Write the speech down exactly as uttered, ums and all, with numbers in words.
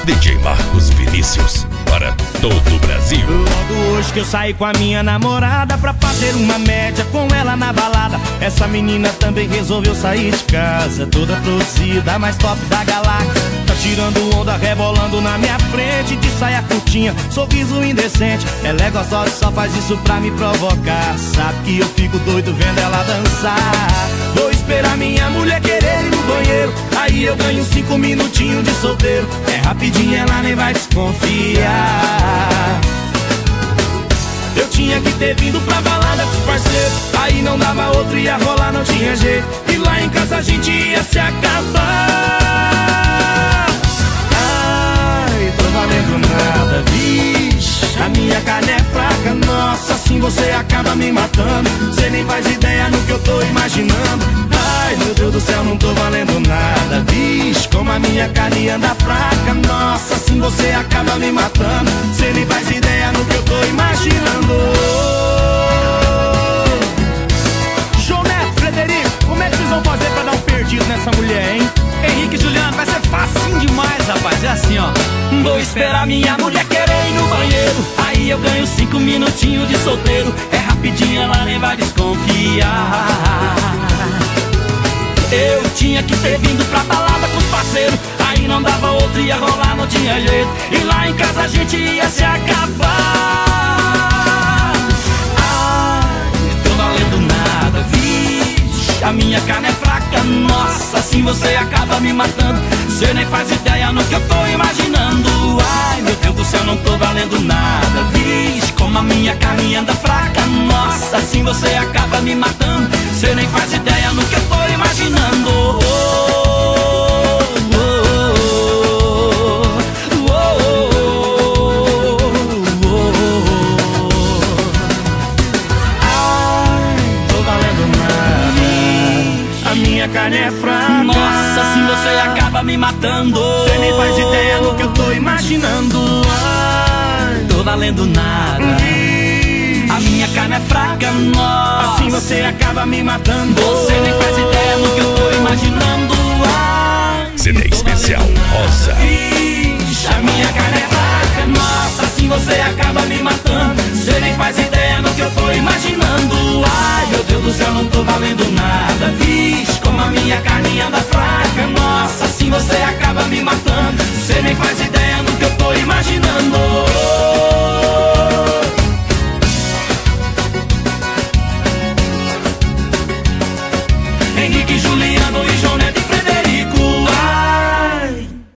D J Marcos Vinícius, para todo o Brasil. Logo hoje que eu saí com a minha namorada pra fazer uma média com ela na balada. Essa menina também resolveu sair de casa, toda produzida, mais top da galáxia. Tá tirando onda, rebolando na minha frente, de saia curtinha, sorriso indecente. Ela é gostosa e só faz isso pra me provocar. Sabe que eu fico doido vendo ela dançar. Vou esperar minha mulher querer ir no banheiro, aí eu ganho cinco minutinhos de solteiro. É rapidinho, ela nem vai desconfiar. Eu tinha que ter vindo pra balada com os parceiros, aí não dava outro, ia rolar, não tinha jeito. E lá em casa a gente ia se acabar. Ai, tô valendo nada, vixe, a minha carne é fraca. Nossa, assim você acaba me matando. Cê nem faz ideia no que eu tô imaginando. Ai, meu Deus do céu, não tô valendo nada, vixe, como a minha carne anda fraca. Nossa, assim você acaba me matando. Cê nem faz ideia no que eu tô imaginando. João Neto, Frederico, como é que vocês vão fazer pra dar um perdido nessa mulher, hein? Henrique e Juliano, vai ser facinho demais, rapaz. É assim, ó. Vou esperar minha mulher querer ir no banheiro, aí eu ganho cinco minutinhos de solteiro. É rapidinho, ela nem vai desconfiar. Eu tinha que ter vindo pra balada com os parceiros, aí não dava outro, ia rolar, não tinha jeito. E lá em casa a gente ia se acabar. Ai, tô valendo nada, vixe, a minha carne é fraca. Nossa, assim você acaba me matando. Cê nem faz ideia no que eu tô imaginando. Ai, meu Deus do céu, não tô valendo nada, vixe, como a minha carne anda fraca. Nossa, assim você acaba me matando. Cê nem faz ideia no que eu tô imaginando. Oh, oh, oh, oh, oh, oh. Ai, tô valendo nada, a minha carne é fraca. Nossa, assim você acaba me matando. Cê nem faz ideia no que eu tô imaginando. Ai, tô valendo nada, a minha carne é fraca. Nossa, assim você acaba me matando. Você nem faz ideia no que eu tô imaginando. Ai, C D especial Rosa. Ixi, a minha carne é fraca. Nossa, assim você acaba me matando. Você nem faz ideia no que eu tô imaginando. Ai, meu Deus do céu, não tô valendo nada, vixe, como a minha carne anda fraca. Nossa, assim você acaba me matando. Você nem faz ideia no que eu tô imaginando. Henrique, Juliano e João Neto.